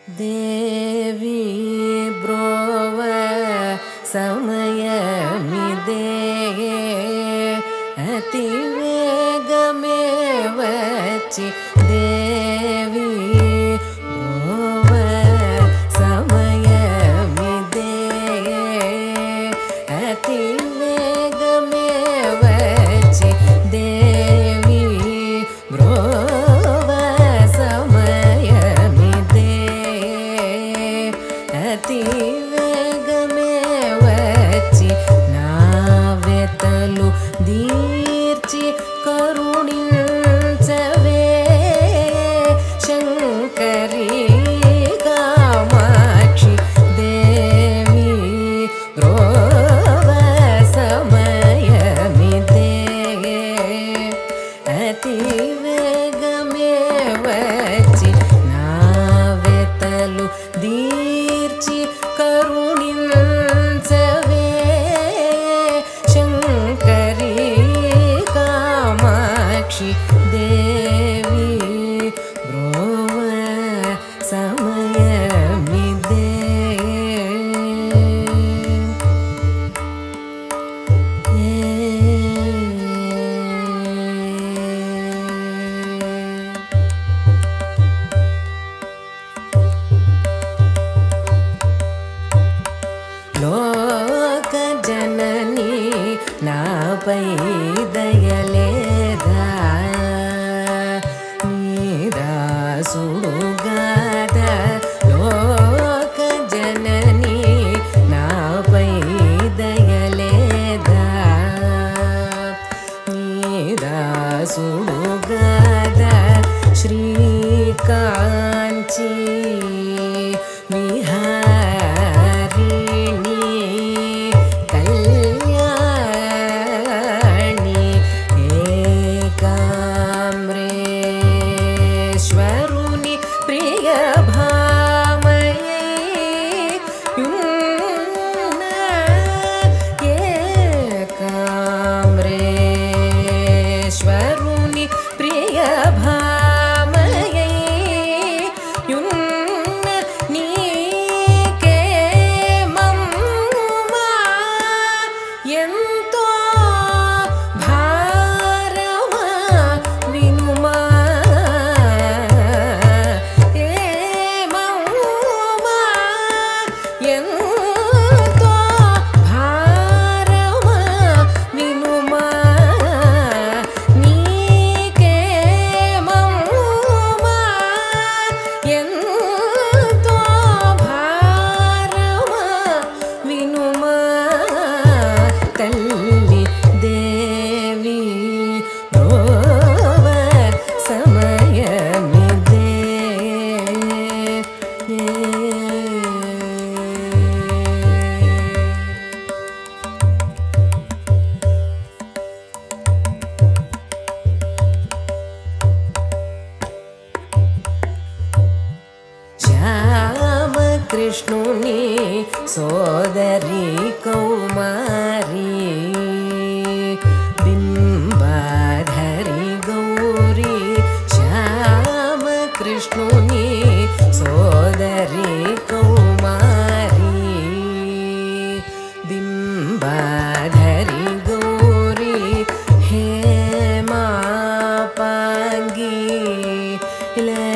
देवी ब्रोव समयमिदे अतिवेगमेव वचि देवी ब्रोव समयमिदे अतिवेगमेव वचि देवी ब्रोव समयमिदे अतिवेगमेव वचि नावेतलु दीर्चि करुणिंचवे शंकरी कामाक्षि देवी ब्रोव समयमिदे अतिवेगमेव वचि नावेतलु दीर्चि करुणिंचवे शंकरी कामाक्षि देवी ब्रोव समयमिदे लोकजननी नापै दयलेदा नीदासुडुगाद लोकजननी नापै दयलेदा नीदासुडुगाद श्रीकांची विहारिणी कल्याणी एकाम्रेश्वरुनि प्रियभामये एकाम्रेश्वरुनि प्रियभामये ఎంతో భారమా వినుమా ఏమమ్మా ఎంతో భారమా వినుమా నీకేమమ్మా ఎంతో భారమా వినుమా तल्ली देवी ब्रोव समयमिदे श्याम कृष्णुनि सोदरी कौमारी बिंबाधरी गौरी श्याम कृष्णुनि सोदरी कौमारी बिंबाधरी गौरी हेमा पांगी